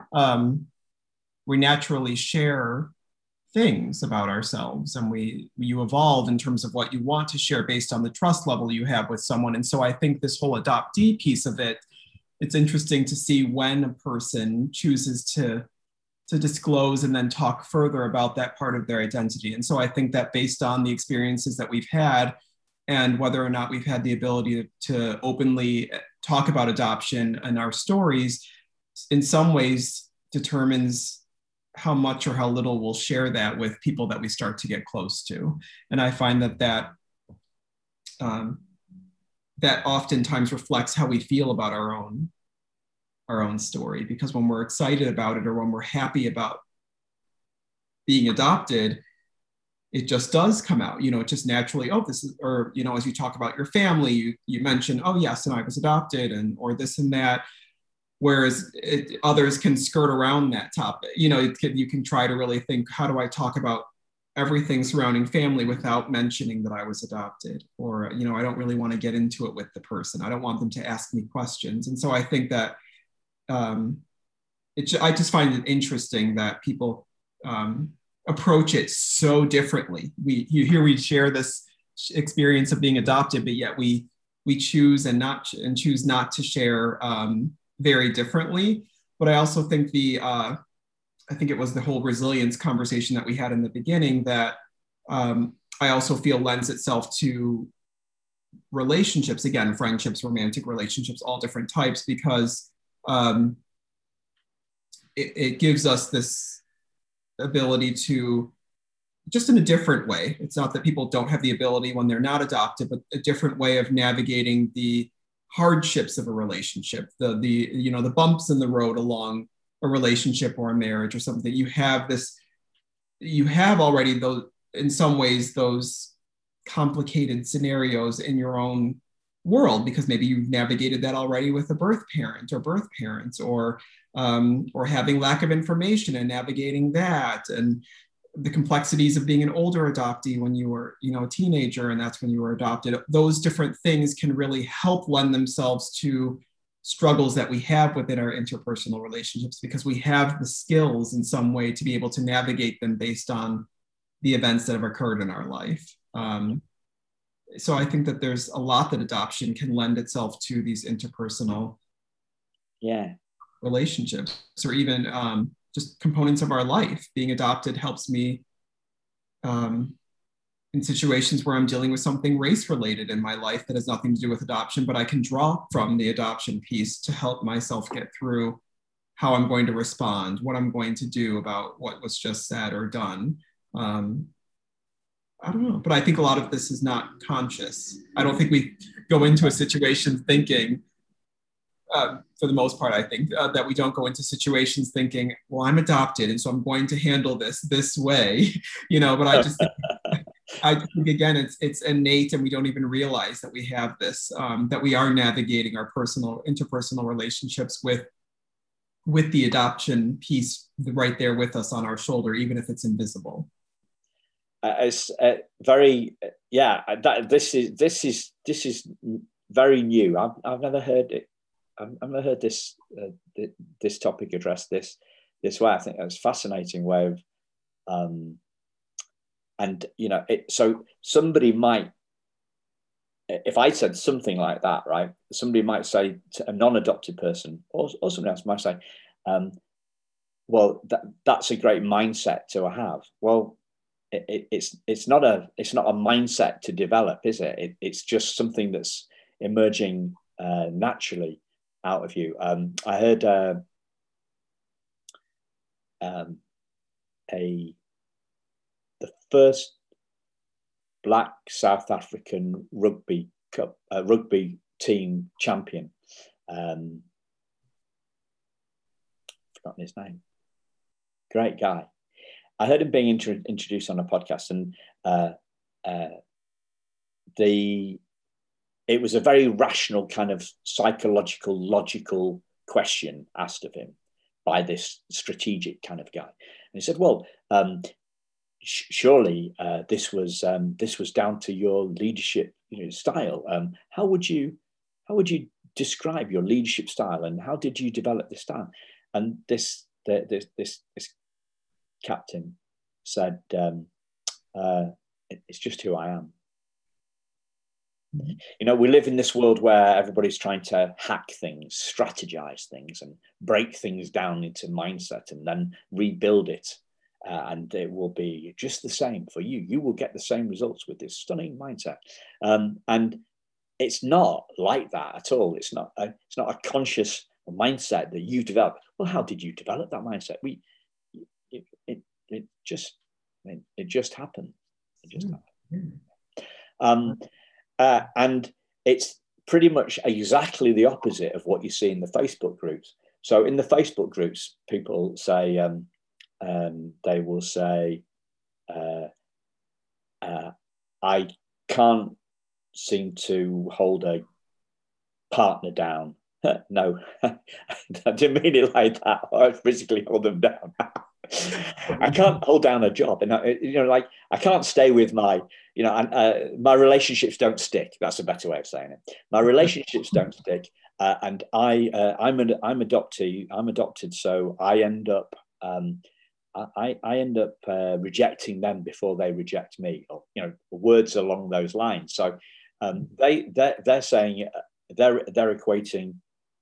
we naturally share things about ourselves, and you evolve in terms of what you want to share based on the trust level you have with someone. And so I think this whole adoptee piece of it, it's interesting to see when a person chooses to disclose and then talk further about that part of their identity. And so I think that based on the experiences that we've had and whether or not we've had the ability to openly talk about adoption and our stories, in some ways determines how much or how little we'll share that with people that we start to get close to. And I find that oftentimes reflects how we feel about our own story, because when we're excited about it or when we're happy about being adopted, it just does come out, you know, it just naturally, oh, this is, or, you know, as you talk about your family, you mention, oh yes, and I was adopted, and, or this and that. Whereas others can skirt around that topic. You know, you can try to really think, how do I talk about everything surrounding family without mentioning that I was adopted? Or, you know, I don't really want to get into it with the person. I don't want them to ask me questions. And so I think that I just find it interesting that people approach it so differently. We share this experience of being adopted, but yet we choose choose not to share very differently. But I also think I think it was the whole resilience conversation that we had in the beginning that I also feel lends itself to relationships, again, friendships, romantic relationships, all different types, because it gives us this ability to, just in a different way. It's not that people don't have the ability when they're not adopted, but a different way of navigating the hardships of a relationship, the bumps in the road along a relationship or a marriage or something. You have already those, in some ways, those complicated scenarios in your own world, because maybe you've navigated that already with a birth parent or birth parents, or having lack of information and navigating that, and the complexities of being an older adoptee when you were, a teenager, and that's when you were adopted. Those different things can really help lend themselves to struggles that we have within our interpersonal relationships, because we have the skills in some way to be able to navigate them based on the events that have occurred in our life. So I think that there's a lot that adoption can lend itself to, these interpersonal relationships, or even just components of our life. Being adopted helps me in situations where I'm dealing with something race related in my life that has nothing to do with adoption, but I can draw from the adoption piece to help myself get through how I'm going to respond, what I'm going to do about what was just said or done. I don't know, but I think a lot of this is not conscious. I don't think we go into a situation thinking, for the most part, I think that we don't go into situations thinking, well, I'm adopted, and so I'm going to handle this way, but I just think, again, it's innate, and we don't even realize that we have this, that we are navigating our interpersonal relationships with the adoption piece right there with us on our shoulder, even if it's invisible. It's very, this is very new. I've never heard it. I've never heard this topic addressed this way. I think that's a fascinating way of, and so somebody might, if I said something like that, right? Somebody might say to a non-adopted person, or somebody else might say, well, that's a great mindset to have. Well, it's not a mindset to develop, is it? It's just something that's emerging naturally out of you. I heard the first Black South African rugby team champion. Forgotten his name. Great guy. I heard him being introduced on a podcast, and it was a very rational kind of psychological, logical question asked of him by this strategic kind of guy. And he said, well, surely this was down to your leadership style. How would you describe your leadership style, and how did you develop this style? And this captain said, it's just who I am. We live in this world where everybody's trying to hack things, strategize things, and break things down into mindset and then rebuild it. And it will be just the same for you. You will get the same results with this stunning mindset. And it's not like that at all. It's not a conscious mindset that you develop. Well, how did you develop that mindset? It just happened. It just happened. And it's pretty much exactly the opposite of what you see in the Facebook groups. So in the Facebook groups, people say, they will say, I can't seem to hold a partner down. No, I didn't mean it like that. I physically hold them down. I can't hold down a job, and I can't stay with my, my relationships don't stick. That's a better way of saying it. My relationships don't stick, and I'm adopted, so I end up rejecting them before they reject me, or words along those lines. So they're saying they're equating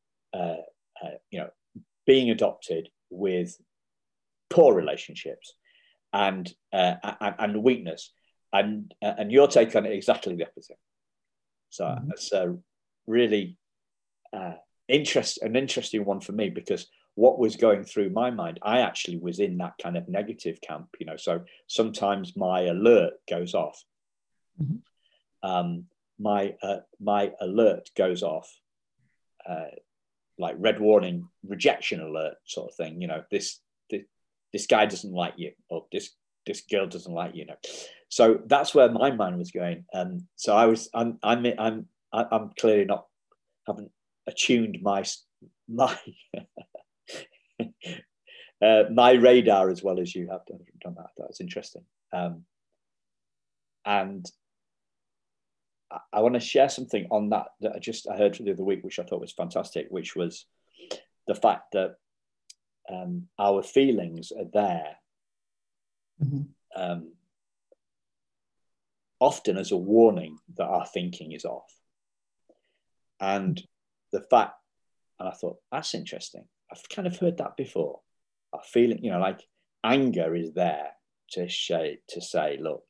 being adopted with poor relationships and weakness, and your take on it exactly the opposite. So that's a really interesting one for me, because what was going through my mind, I actually was in that kind of negative camp, so sometimes my alert goes off. My alert goes off, like red warning, rejection alert sort of thing. This guy doesn't like you, or this girl doesn't like you. So that's where my mind was going. So I'm I'm clearly not, haven't attuned my my radar as well as you have done that. That's interesting. And I want to share something on that I heard the other week, which I thought was fantastic, which was the fact that our feelings are there often as a warning that our thinking is off. And the fact, and I thought, that's interesting. I've kind of heard that before. Our feeling, like anger is there to say, look,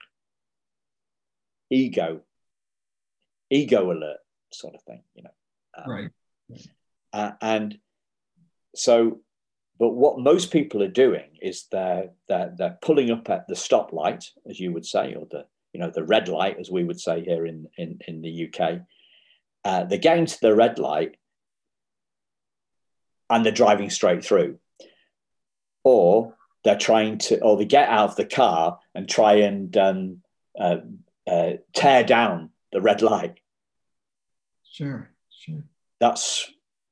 ego alert sort of thing, right. And so, but what most people are doing is they're pulling up at the stoplight, as you would say, or the red light, as we would say here in the UK. They're getting to the red light and they're driving straight through, or they get out of the car and try and tear down the red light. Sure. That's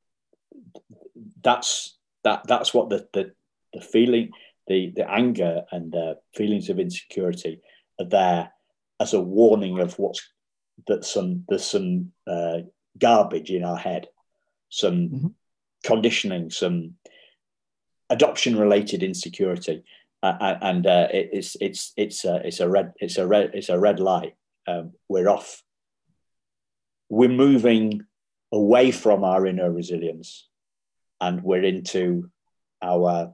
what the feeling, the anger and the feelings of insecurity are there as a warning of there's some garbage in our head, some conditioning, some adoption related insecurity, and it's a red light. We're off. We're moving away from our inner resilience, and we're into our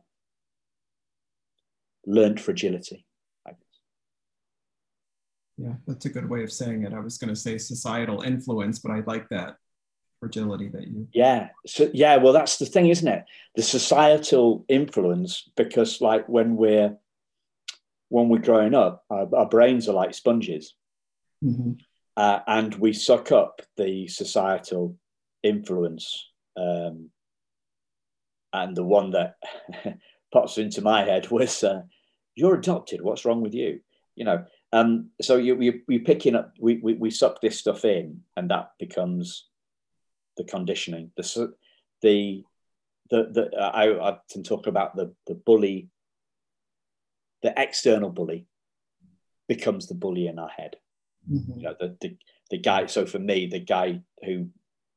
learned fragility. Yeah, that's a good way of saying it. I was going to say societal influence, but I like that fragility that you. Yeah. So well, that's the thing, isn't it? The societal influence, because like when we're growing up, our brains are like sponges, and we suck up the societal influence. And the one that pops into my head was, "You're adopted. What's wrong with you?" So we picking up, we suck this stuff in, and that becomes the conditioning. I can talk about the bully, the external bully becomes the bully in our head. The guy. So for me, the guy who,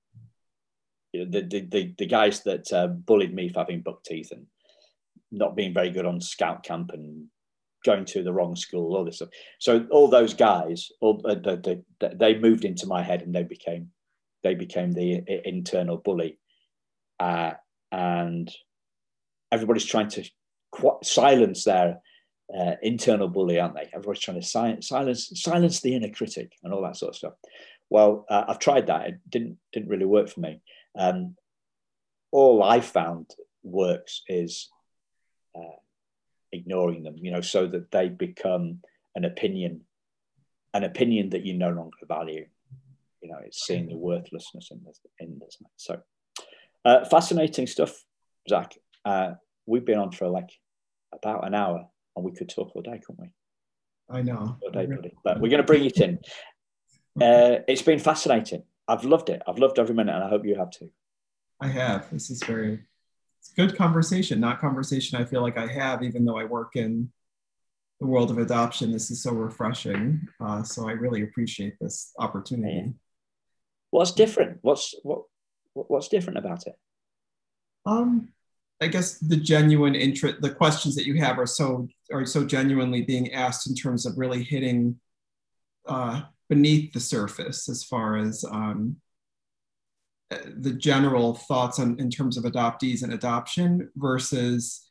the guys that bullied me for having buck teeth and not being very good on scout camp and going to the wrong school, all this stuff. So all those guys, they moved into my head, and they became the internal bully, and everybody's trying to silence their internal bully, aren't they? Everybody's trying to silence the inner critic and all that sort of stuff. Well, I've tried that. It didn't really work for me. All I found works is ignoring them, so that they become an opinion that you no longer value. It's seeing the worthlessness in this. So fascinating stuff, Zach. We've been on for like about an hour, and we could talk all day, couldn't we? I know. All day, buddy. But we're going to bring it in. It's been fascinating. I've loved it. I've loved every minute, and I hope you have too. I have. This is it's good conversation, not conversation I feel like I have, even though I work in the world of adoption. This is so refreshing. So I really appreciate this opportunity. Yeah. What's different? What's different about it? I guess the genuine interest, the questions that you have are so genuinely being asked in terms of really hitting beneath the surface as far as the general thoughts in terms of adoptees and adoption versus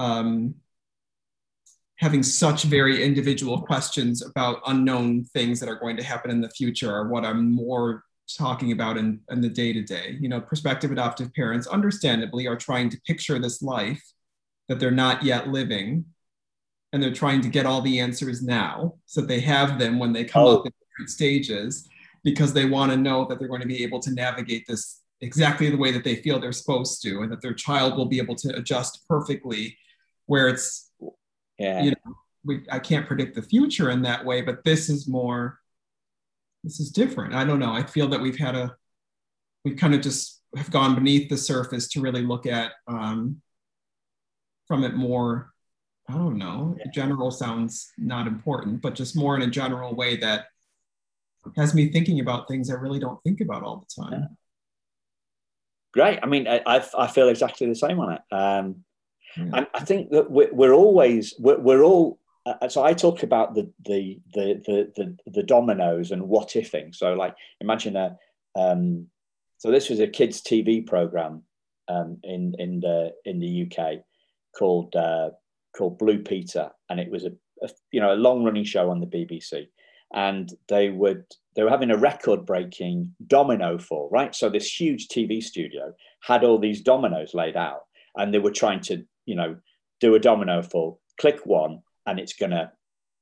having such very individual questions about unknown things that are going to happen in the future are what I'm more talking about in the day-to-day. Prospective adoptive parents understandably are trying to picture this life that they're not yet living, and they're trying to get all the answers now so that they have them when they come up in different stages, because they want to know that they're going to be able to navigate this exactly the way that they feel they're supposed to, and that their child will be able to adjust perfectly, where it's, I can't predict the future in that way, but this is more this is different. I don't know. I feel that we kind of just have gone beneath the surface to really look at from it more. I don't know. General sounds not important, but just more in a general way that has me thinking about things I really don't think about all the time. Yeah. Great. I mean, I feel exactly the same on it. And I think that we're all. So I talk about the dominoes and what ifing. So like, imagine so this was a kids' TV program in the UK called Blue Peter, and it was a long running show on the BBC, and they were having a record breaking domino fall, right? So this huge TV studio had all these dominoes laid out, and they were trying to do a domino fall, click one, and it's gonna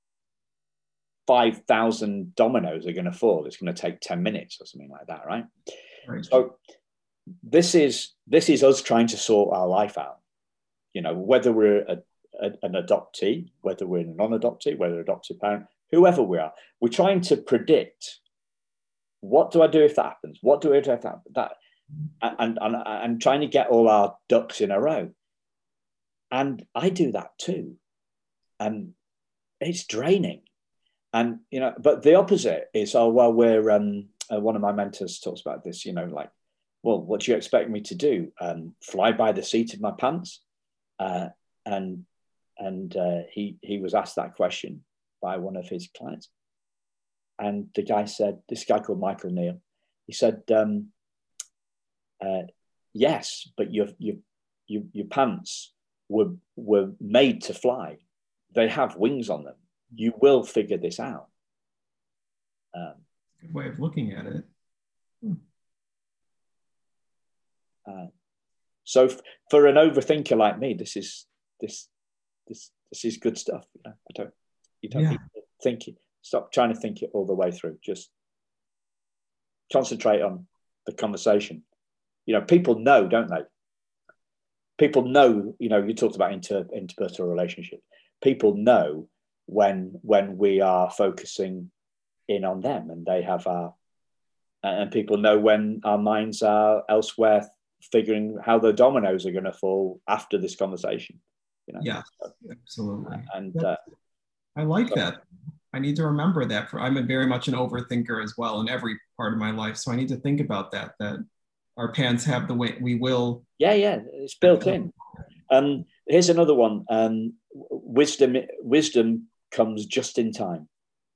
5,000 dominoes are going to fall. It's going to take 10 minutes or something like that, right? So this is us trying to sort our life out. Whether we're an adoptee, whether we're a non-adoptee, whether adoptive parent, whoever we are, we're trying to predict, what do I do if that happens? What do I do if that? And trying to get all our ducks in a row. And I do that too. And it's draining. And, but the opposite is, we're, one of my mentors talks about this, like, well, what do you expect me to do? Fly by the seat of my pants? And he was asked that question by one of his clients. And the guy said, this guy called Michael Neal, he said, yes, but your pants were made to fly. They have wings on them. You will figure this out. Good way of looking at it. So for an overthinker like me, this is good stuff. You don't need to think it. Stop trying to think it all the way through. Just concentrate on the conversation. People know, don't they? People know. You talked about interpersonal relationships. People know when we are focusing in on them, and they have and people know when our minds are elsewhere, figuring how the dominoes are going to fall after this conversation. Yeah, absolutely. And I like that. I need to remember that. I'm very much an overthinker as well in every part of my life, so I need to think about that our pants have the way we will. Yeah, it's built in. Here's another one. Wisdom comes just in time.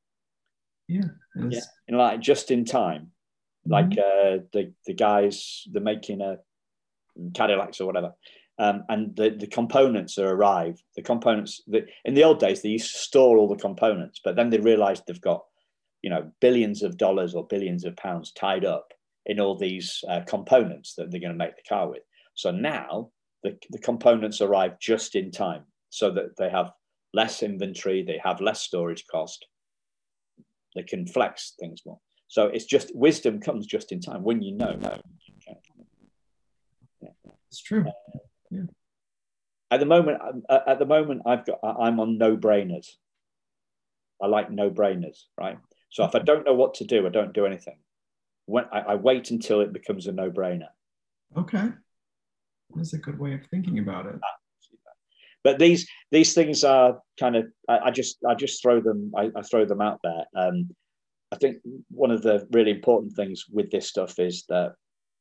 Like just in time. Like the guys, they're making a Cadillacs or whatever, and the components are arrived. The components in the old days, they used to store all the components, but then they realized they've got billions of dollars or billions of pounds tied up in all these components that they're going to make the car with. So now the components arrive just in time, so that they have less inventory, they have less storage cost, they can flex things more. So it's just, wisdom comes just in time when you know. It's true. At the moment, I'm on no-brainers. I like no-brainers, right? So if I don't know what to do, I don't do anything. When I wait until it becomes a no-brainer. Okay, that's a good way of thinking about it. But these things are kind of, I just throw them. I throw them out there. I think one of the really important things with this stuff is that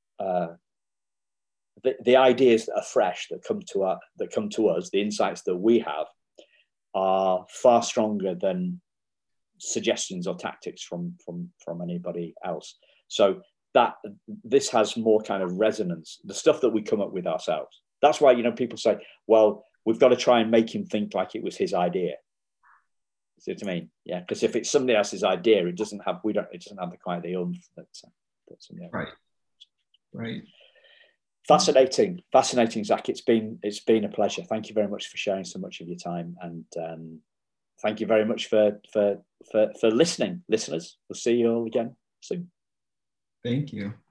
the ideas that are fresh, that come to us, the insights that we have, are far stronger than suggestions or tactics from anybody else. So that this has more kind of resonance, the stuff that we come up with ourselves. That's why people say, well, we've got to try and make him think like it was his idea. See what I mean? Yeah, because if it's somebody else's idea, it doesn't have quite the oomph that somebody else. Right. Fascinating, Zach. It's been a pleasure. Thank you very much for sharing so much of your time, and thank you very much for listening, listeners. We'll see you all again soon. Thank you.